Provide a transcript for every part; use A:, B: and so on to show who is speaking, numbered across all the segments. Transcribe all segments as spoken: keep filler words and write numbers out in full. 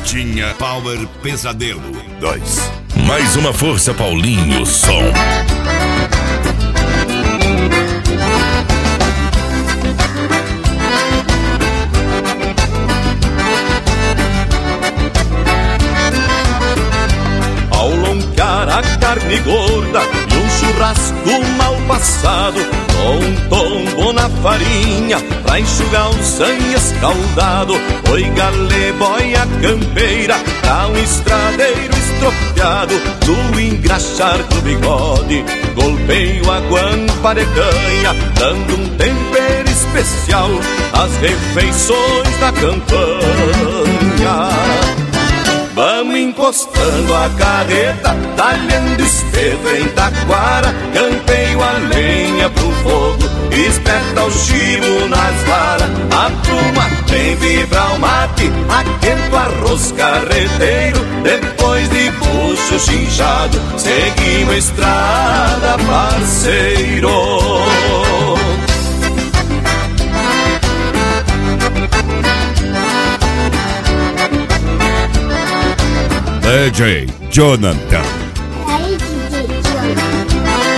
A: Martinha Power Pesadelo dois.
B: Mais uma força, Paulinho Som.
C: Ao longar a carne gorda e um churrasco mal passado, com um tombo na farinha pra enxugar o sangue escaldado. Oi, galé, boia campeira, pra um estradeiro estropiado. No engraxar do bigode, golpeio a guampa de canha, dando um tempero especial às refeições da campanha. Vamos encostando a carreta, talhando espeto em taquara, campeio a lenha pro fogo, espeta o chivo nas varas. A pluma vem vibrar o mate, aquento arroz carreteiro, depois de puxo chinchado, seguimos a estrada, parceiro.
A: D J Jonathan.
D: Aí, D J Jonathan.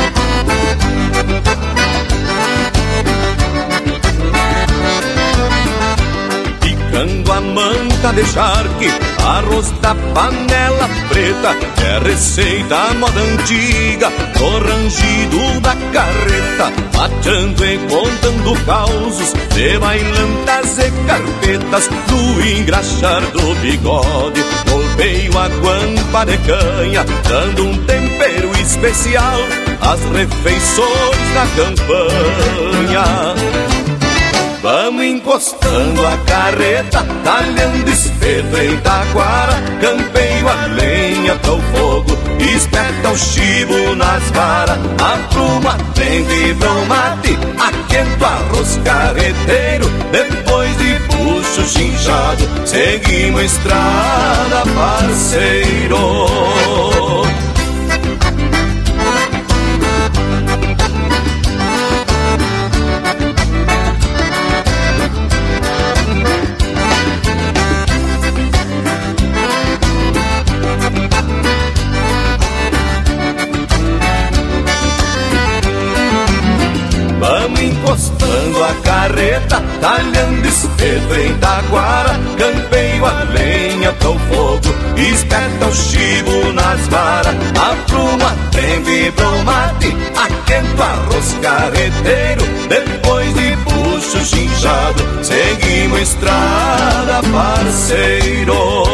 C: Picando a manta de charque, arroz da panela preta, é receita moda antiga, no rangido da carreta, mateando e contando causos de bailantas e carpetas. No engraxar do bigode, golpeio a guampa de canha, dando um tempero especial às refeições da campanha. Vamos encostando a carreta, talhando espeto em taquara, campeio a lenha pro fogo, espeta o chivo nas varas. A pluma vem vibra o mate, aquento arroz carreteiro, depois de puxo chinchado, seguimos a estrada, parceiro. Encostando a carreta, talhando espeto em taquara, campeio a lenha pro fogo, espeta o chivo nas varas. A pluma vem vibra o mate, aquento arroz carreteiro, depois de puxo chinchado, seguimos a estrada, parceiro.